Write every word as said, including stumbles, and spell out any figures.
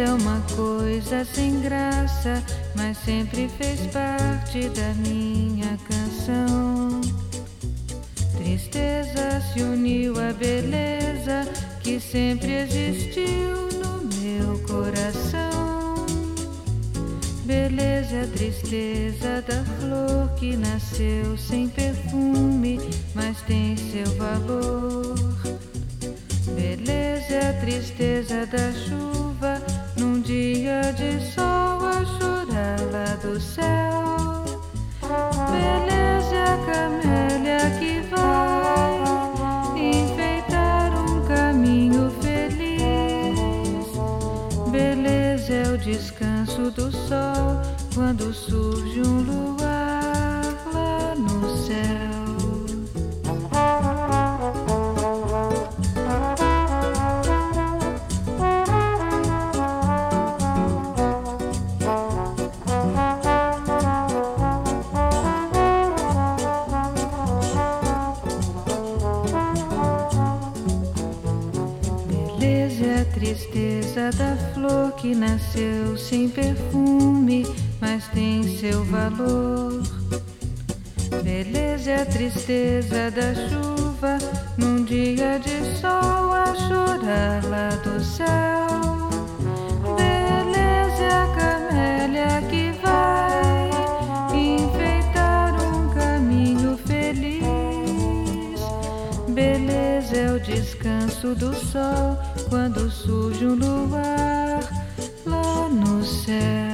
Beleza é uma coisa sem graça, mas sempre fez parte da minha canção. Tristeza se uniu à beleza que sempre existiu no meu coração. Beleza é a tristeza da flor que nasceu sem perfume, mas tem seu valor. Beleza é a tristeza da chuva num dia de sol a chorar lá do céu. Beleza é a camélia que vai enfeitar um caminho feliz. Beleza é o descanso do sol quando surge um luar lá no céu. Beleza é a tristeza da flor que nasceu sem perfume, mas tem seu valor. Beleza é a tristeza da chuva num dia de sol a chorar lá do céu. Beleza é a camélia que vai enfeitar um caminho feliz. Beleza é o descanso do sol quando surge um luar lá no céu.